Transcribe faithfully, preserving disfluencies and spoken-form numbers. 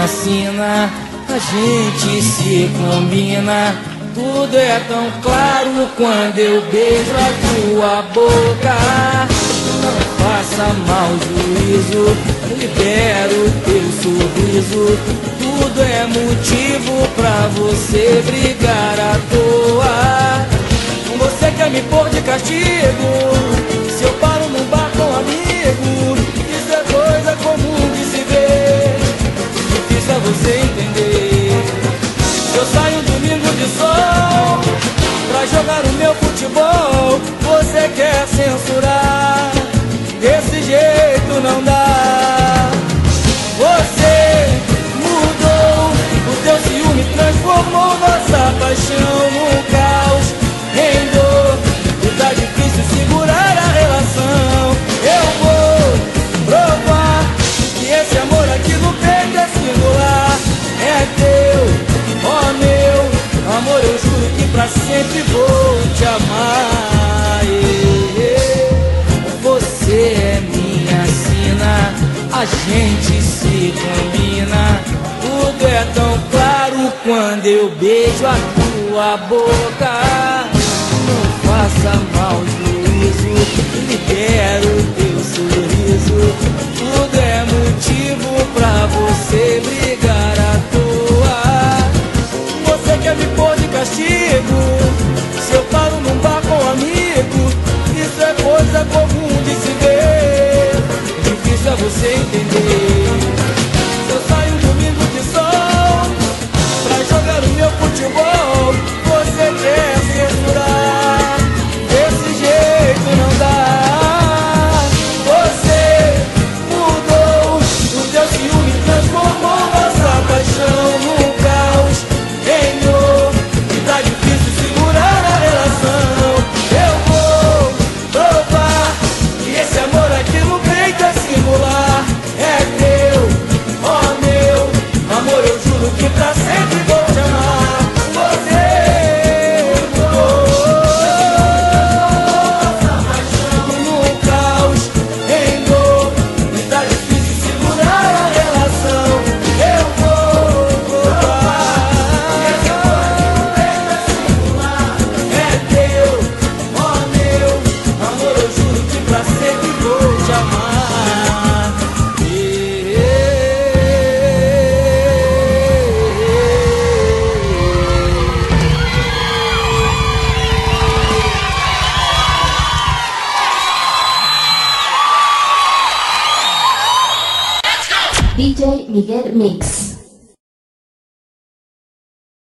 minha sina, a gente se combina. Tudo é tão claro quando eu beijo a tua boca. Não faça mau juízo, libera o teu sorriso. Tudo é motivo pra você brigar à toa. Você quer me pôr de castigo? Se eu paro num bar com um amigo, isso é coisa comum de se ver. Difícil é você entender. Eu saio um domingo de sol pra jogar o meu futebol. Você quer censurar? Desse jeito não dá. Você mudou, o teu ciúme transformou nossa paixão num caos, em dor, e tá difícil segurar a relação. Eu vou provar que esse amor aqui no peito é singular. É teu, ó meu amor, eu juro que pra sempre vou te amar. Você é minha sina, a gente se combina. Tudo é tão claro quando eu beijo a tua boca. Não faça mau juízo, libera o teu sorriso. Tudo é motivo pra você brigar à toa. Você quer me pôr de castigo? Se eu paro num bar com um amigo, isso é coisa comum de se ver. Difícil é você entender. Se eu saio um domingo de sol pra jogar o meu futebol, você quer censurar? Desse jeito não dá. Você mudou, o teu ciúme transformou nossa paixão num caos, em dor, e tá difícil segurar a relação. Eu vou provar que esse amor aqui no peito é singular. É teu, ó meu amor, eu juro que pra sempre vou te amar. Você mudou nossa paixão num caos, em dor, e tá difícil segurar a relação. Eu vou provar que esse amor aqui no peito é singular. É teu, ó meu amor, eu juro que pra sempre vou te amar. D J Miguel Mix.